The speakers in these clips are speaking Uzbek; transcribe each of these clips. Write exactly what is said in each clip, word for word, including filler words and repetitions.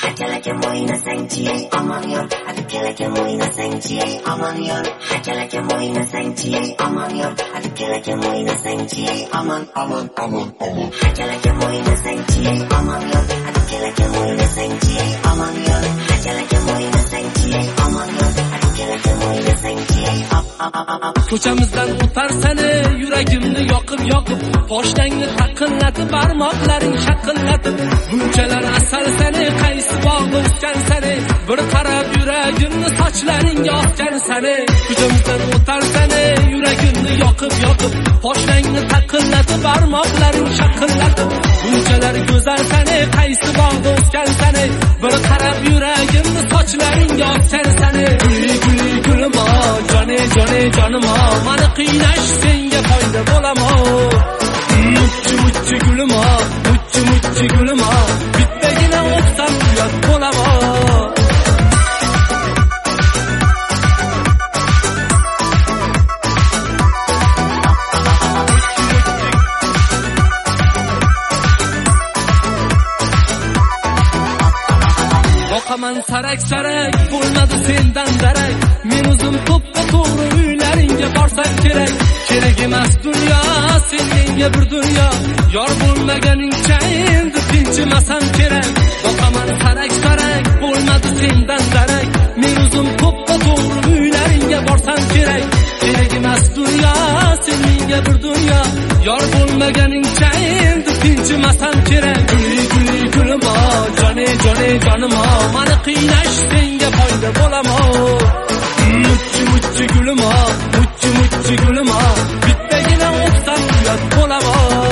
Hacalakim o'ynasang-chi, omon yo'q. Hacalakim o'ynasang-chi, omon yo'q. Hacalakim o'ynasang-chi, omon yo'q. Hacalakim o'ynasang-chi, omon, omon, omon, omon. Hacalakim o'ynasang-chi, omon yo'q. Hacalakim o'ynasang-chi, omon yo'q. Hacalakim o'ynasang-chi, omon yo'q. Hacalakim o'ynasang-chi, ko'chamizdan o'tar sani yuragimni yoqib yoqib, poshnangni taqillatib, barmoqlaring shaqillatib, bunchalar asal sani qaysi bog'da o'sgan sani, bir qarab yuragimni sochlaringga osgan sani. Ko'chamizdan o'tar sani yuragimni yoqib yoqib, poshnangni taqillatib, barmoqlaring shaqillatib, bunchalar go'zal sani qaysi bog'da o'sgan sani, bir qarab yuragimni sochlaringga osgan sani. Guli guli gulimo, jone jone jonimo, mani qiynash senga foyda bo'lamo. Muchchi muchchi gulimo, muchchi muchchi gulimo, bittagina o'qsam uyat bo'lamo. Boqaman sarak sarak, bo'lmadi sendan darak, men o'zim to'ppa to'g'ri uylaringga borsam kerak. Kerak emas dunyo, sen menga bir dunyo, yor bo'lmaganingcha endi tinchimasam kerak. Boqaman sarak sarak, bo'lmadi sendan darak, men o'zim to'ppa to'g'ri uylaringga borsam kerak. Kerak emas dunyo, sen menga bir dunyo, yor bo'lmaganingcha endi tinchimasam kerak. Guli guli gulimo, jone jone jonimo, mani qiynash senga foyda bo'lamo. Muchchi muchchi gulimo, muchchi muchchi gulimo, bittagina o'qsam uyat bo'lamo.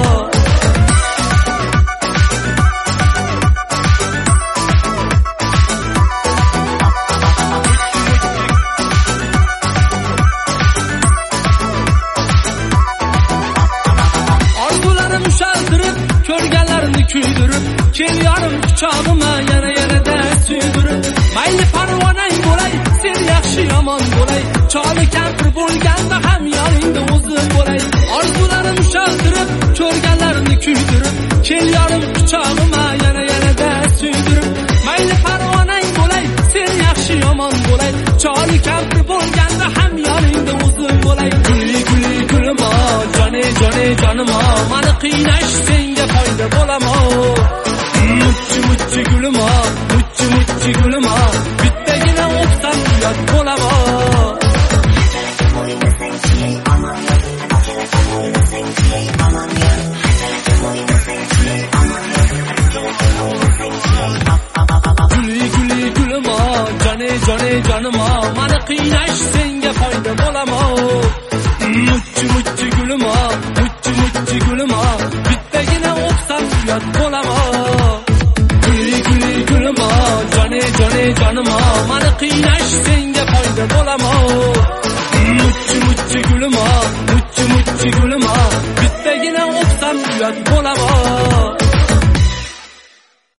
Orzularim ushaltirib, ko'rganlarni kuydirib, kel yorim quchog'ima yana yanada suydirib. Mayli parvonang bo'lay, sen yaxshi yomon bo'lay, choli kampir bo'lganda ham yoningda o'zim bo'lay. Orzularim ushaltirib, ko'rganlarni kuydirib, kel yorim quchog'ima yana yanada suydirib. Mayli parvonang bo'lay, sen yaxshi yomon bo'lay, choli kampir bo'lganda ham yoningda o'zim bo'lay. Guli guli gulimo, jone jone jonimo, mani qiynash senga foyda bo'lamo. Muchchi muchchi gulimo, muchchi muchchi gulimo, bittagina o'qsam uyat bo'lamo. hacalakim o'ynasang-chi, omon yo'q. Hacalakim o'ynasang-chi, omon yo'q. Hacalakim o'ynasang-chi, omon yo'q. Hacalakim o'ynasang-chi, Guli guli gulimo, jone jone jonimo, mani qiynash senga foyda bo'lamo. Muchchi muchchi gulimo, muchchi muchchi gulimo, bittagina o'qsam uyat bo'lamo. Guli guli gulimo, jone jone jonimo, mani qiynash senga foyda bo'lamo. Muchchi muchchi gulimo, muchchi muchchi gulimo, bittagina o'qsam uyat bo'lamo.